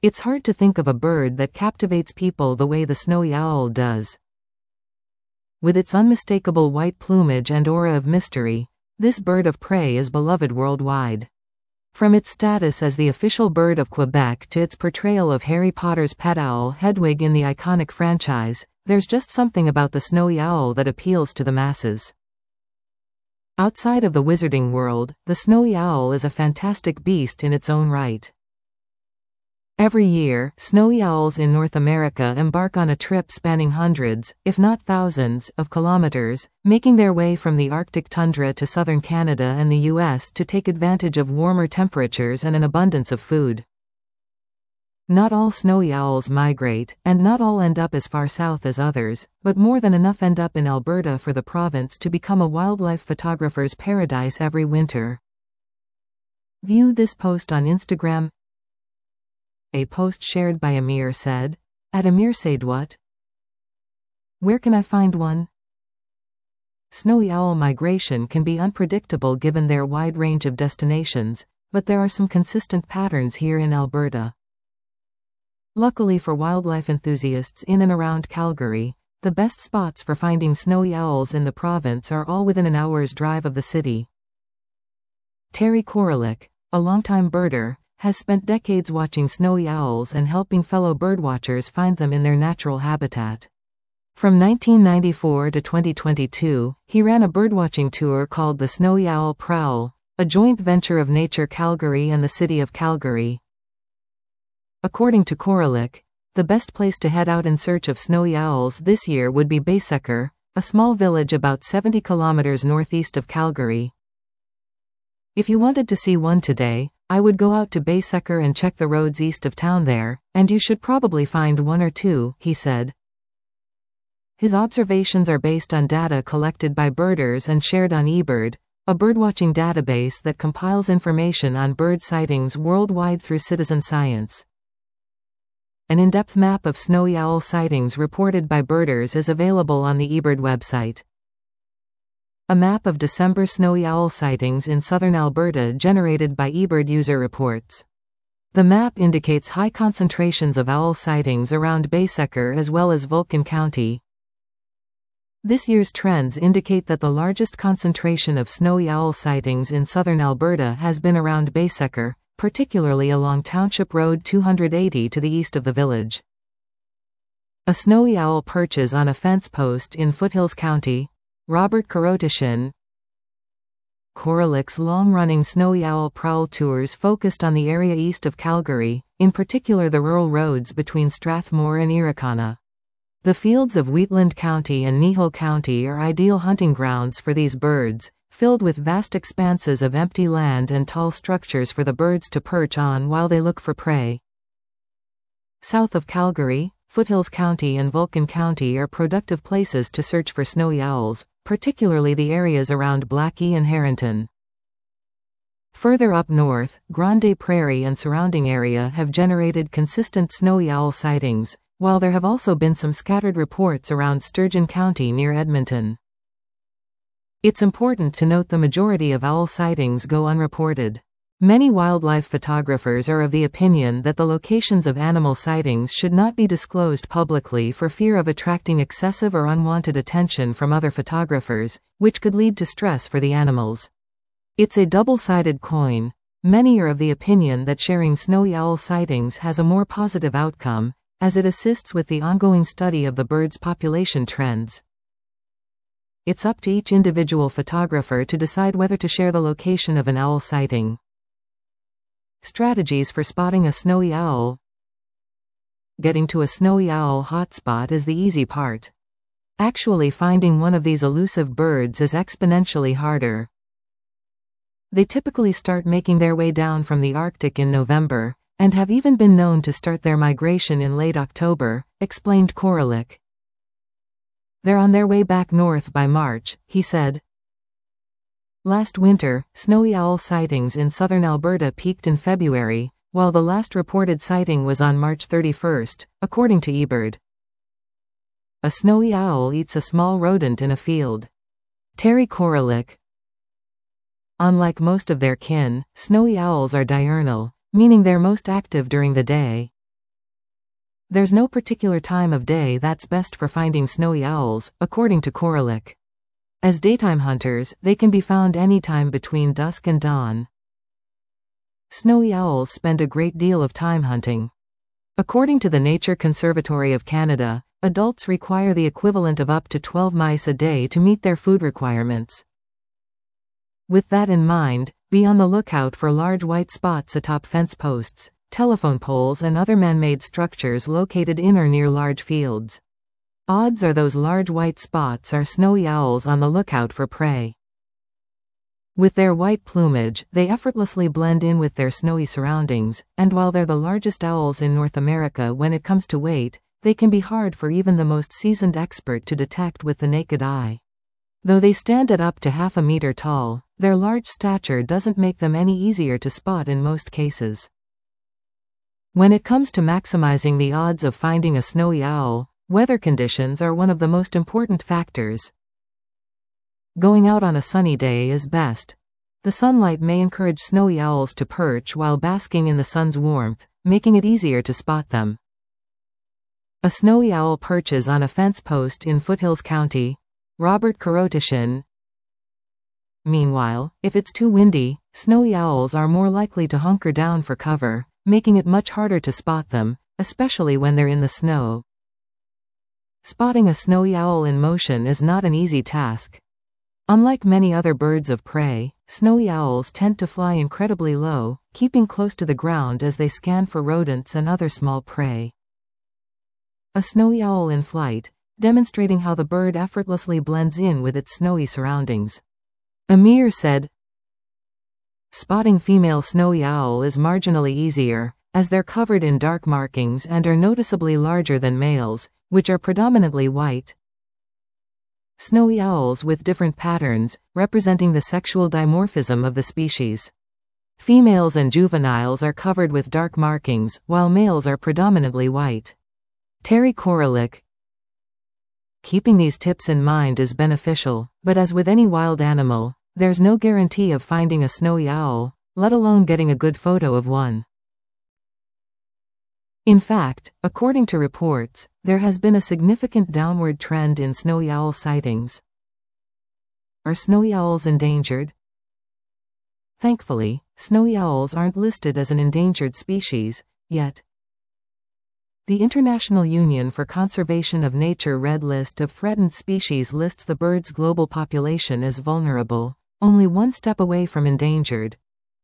It's hard to think of a bird that captivates people the way the snowy owl does. With its unmistakable white plumage and aura of mystery, this bird of prey is beloved worldwide. From its status as the official bird of Quebec to its portrayal of Harry Potter's pet owl Hedwig in the iconic franchise, there's just something about the snowy owl that appeals to the masses. Outside of the wizarding world, the snowy owl is a fantastic beast in its own right. Every year, snowy owls in North America embark on a trip spanning hundreds, if not thousands, of kilometers, making their way from the Arctic tundra to southern Canada and the US to take advantage of warmer temperatures and an abundance of food. Not all snowy owls migrate, and not all end up as far south as others, but more than enough end up in Alberta for the province to become a wildlife photographer's paradise every winter. View this post on Instagram. A post shared by Amir said, Amir said what? Where can I find one? Snowy owl migration can be unpredictable given their wide range of destinations, but there are some consistent patterns here in Alberta. Luckily for wildlife enthusiasts in and around Calgary, the best spots for finding snowy owls in the province are all within an hour's drive of the city. Terry Koralik, a longtime birder, has spent decades watching snowy owls and helping fellow birdwatchers find them in their natural habitat. From 1994 to 2022, he ran a birdwatching tour called the Snowy Owl Prowl, a joint venture of Nature Calgary and the City of Calgary. According to Koralik, the best place to head out in search of snowy owls this year would be Baysecker, a small village about 70 kilometers northeast of Calgary. If you wanted to see one today, I would go out to Baysecker and check the roads east of town there, and you should probably find one or two, he said. His observations are based on data collected by birders and shared on eBird, a birdwatching database that compiles information on bird sightings worldwide through citizen science. An in-depth map of snowy owl sightings reported by birders is available on the eBird website. A map of December snowy owl sightings in southern Alberta generated by eBird user reports. The map indicates high concentrations of owl sightings around Baysecker as well as Vulcan County. This year's trends indicate that the largest concentration of snowy owl sightings in southern Alberta has been around Baysecker, particularly along Township Road 280 to the east of the village. A snowy owl perches on a fence post in Foothills County. Robert Korotishin. Koralik's long-running snowy owl prowl tours focused on the area east of Calgary, in particular the rural roads between Strathmore and Irricana. The fields of Wheatland County and Nihil County are ideal hunting grounds for these birds, filled with vast expanses of empty land and tall structures for the birds to perch on while they look for prey. South of Calgary, Foothills County and Vulcan County are productive places to search for snowy owls, particularly the areas around Blackie and Harrington. Further up north, Grande Prairie and surrounding area have generated consistent snowy owl sightings, while there have also been some scattered reports around Sturgeon County near Edmonton. It's important to note the majority of owl sightings go unreported. Many wildlife photographers are of the opinion that the locations of animal sightings should not be disclosed publicly for fear of attracting excessive or unwanted attention from other photographers, which could lead to stress for the animals. It's a double-sided coin. Many are of the opinion that sharing snowy owl sightings has a more positive outcome, as it assists with the ongoing study of the bird's population trends. It's up to each individual photographer to decide whether to share the location of an owl sighting. Strategies for spotting a snowy owl. Getting to a snowy owl hotspot is the easy part. Actually finding one of these elusive birds is exponentially harder. They typically start making their way down from the Arctic in November, and have even been known to start their migration in late October, explained Koralik. They're on their way back north by March, he said. Last winter, snowy owl sightings in southern Alberta peaked in February, while the last reported sighting was on March 31, according to eBird. A snowy owl eats a small rodent in a field. Terry Koralik. Unlike most of their kin, snowy owls are diurnal, meaning they're most active during the day. There's no particular time of day that's best for finding snowy owls, according to Korolik. As daytime hunters, they can be found anytime between dusk and dawn. Snowy owls spend a great deal of time hunting. According to the Nature Conservatory of Canada, adults require the equivalent of up to 12 mice a day to meet their food requirements. With that in mind, be on the lookout for large white spots atop fence posts, telephone poles and other man-made structures located in or near large fields. Odds are those large white spots are snowy owls on the lookout for prey. With their white plumage, they effortlessly blend in with their snowy surroundings, and while they're the largest owls in North America when it comes to weight, they can be hard for even the most seasoned expert to detect with the naked eye. Though they stand at up to half a meter tall, their large stature doesn't make them any easier to spot in most cases. When it comes to maximizing the odds of finding a snowy owl, weather conditions are one of the most important factors. Going out on a sunny day is best. The sunlight may encourage snowy owls to perch while basking in the sun's warmth, making it easier to spot them. A snowy owl perches on a fence post in Foothills County. Robert Korotishin. Meanwhile, if it's too windy, snowy owls are more likely to hunker down for cover, making it much harder to spot them, especially when they're in the snow. Spotting a snowy owl in motion is not an easy task. Unlike many other birds of prey, snowy owls tend to fly incredibly low, keeping close to the ground as they scan for rodents and other small prey. A snowy owl in flight, demonstrating how the bird effortlessly blends in with its snowy surroundings. Amir said, "Spotting female snowy owl is marginally easier, as they're covered in dark markings and are noticeably larger than males, which are predominantly white. Snowy owls with different patterns, representing the sexual dimorphism of the species. Females and juveniles are covered with dark markings, while males are predominantly white." Terry Korolik. Keeping these tips in mind is beneficial, but as with any wild animal, there's no guarantee of finding a snowy owl, let alone getting a good photo of one. In fact, according to reports, there has been a significant downward trend in snowy owl sightings. Are snowy owls endangered? Thankfully, snowy owls aren't listed as an endangered species, yet. The International Union for Conservation of Nature Red List of Threatened Species lists the bird's global population as vulnerable, only one step away from endangered.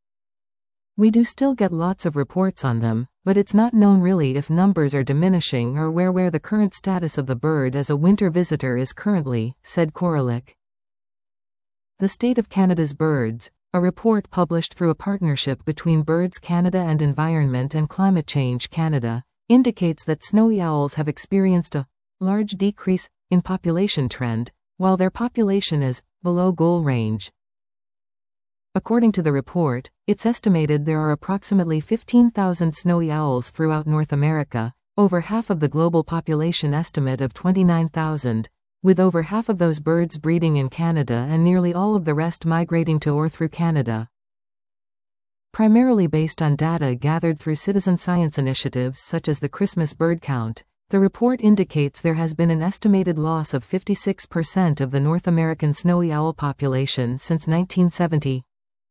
We do still get lots of reports on them, but it's not known really if numbers are diminishing or where the current status of the bird as a winter visitor is currently, said Korolik. The State of Canada's Birds, a report published through a partnership between Birds Canada and Environment and Climate Change Canada, indicates that snowy owls have experienced a large decrease in population trend, while their population is below goal range. According to the report, it's estimated there are approximately 15,000 snowy owls throughout North America, over half of the global population estimate of 29,000, with over half of those birds breeding in Canada and nearly all of the rest migrating to or through Canada. Primarily based on data gathered through citizen science initiatives such as the Christmas bird count, the report indicates there has been an estimated loss of 56% of the North American snowy owl population since 1970.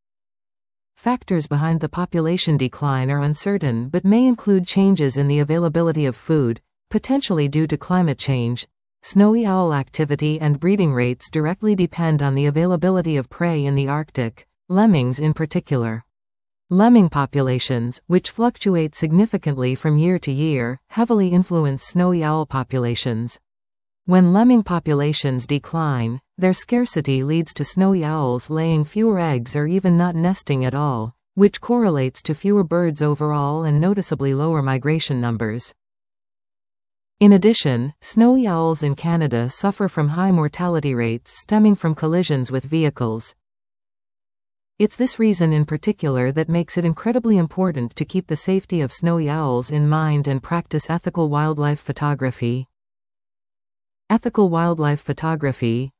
Factors behind the population decline are uncertain but may include changes in the availability of food, potentially due to climate change. Snowy owl activity and breeding rates directly depend on the availability of prey in the Arctic, lemmings in particular. Lemming populations, which fluctuate significantly from year to year, heavily influence snowy owl populations. When lemming populations decline, their scarcity leads to snowy owls laying fewer eggs or even not nesting at all, which correlates to fewer birds overall and noticeably lower migration numbers. In addition, snowy owls in Canada suffer from high mortality rates stemming from collisions with vehicles. It's this reason in particular that makes it incredibly important to keep the safety of snowy owls in mind and practice ethical wildlife photography. Ethical wildlife photography.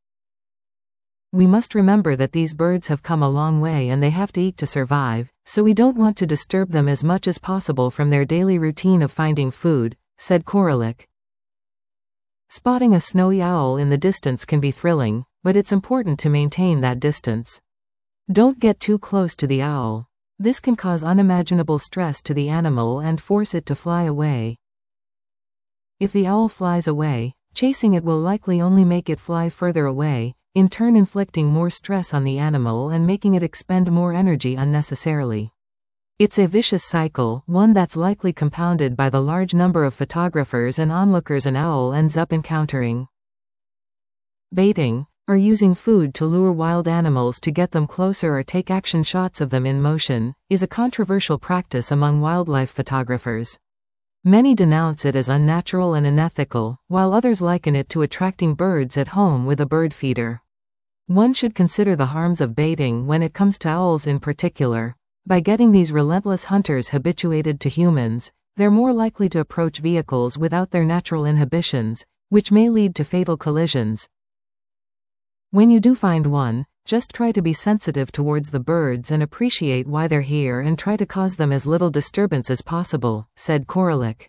We must remember that these birds have come a long way and they have to eat to survive, so we don't want to disturb them as much as possible from their daily routine of finding food, said Korolik. Spotting a snowy owl in the distance can be thrilling, but it's important to maintain that distance. Don't get too close to the owl. This can cause unimaginable stress to the animal and force it to fly away. If the owl flies away, chasing it will likely only make it fly further away, in turn inflicting more stress on the animal and making it expend more energy unnecessarily. It's a vicious cycle, one that's likely compounded by the large number of photographers and onlookers an owl ends up encountering. Baiting, or using food to lure wild animals to get them closer or take action shots of them in motion, is a controversial practice among wildlife photographers. Many denounce it as unnatural and unethical, while others liken it to attracting birds at home with a bird feeder. One should consider the harms of baiting when it comes to owls in particular. By getting these relentless hunters habituated to humans, they're more likely to approach vehicles without their natural inhibitions, which may lead to fatal collisions. When you do find one, just try to be sensitive towards the birds and appreciate why they're here and try to cause them as little disturbance as possible, said Korolik.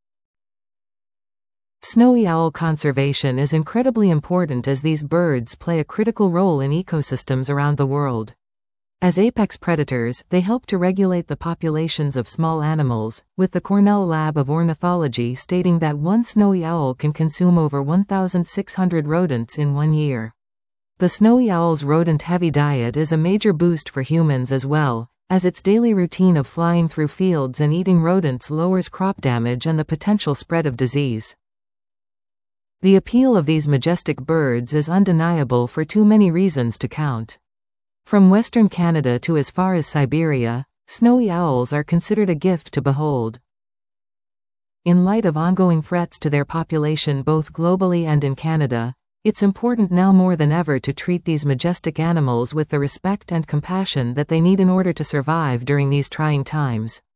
Snowy owl conservation is incredibly important as these birds play a critical role in ecosystems around the world. As apex predators, they help to regulate the populations of small animals, with the Cornell Lab of Ornithology stating that one snowy owl can consume over 1,600 rodents in 1 year. The snowy owl's rodent-heavy diet is a major boost for humans as well, as its daily routine of flying through fields and eating rodents lowers crop damage and the potential spread of disease. The appeal of these majestic birds is undeniable for too many reasons to count. From western Canada to as far as Siberia, snowy owls are considered a gift to behold. In light of ongoing threats to their population both globally and in Canada, it's important now more than ever to treat these majestic animals with the respect and compassion that they need in order to survive during these trying times.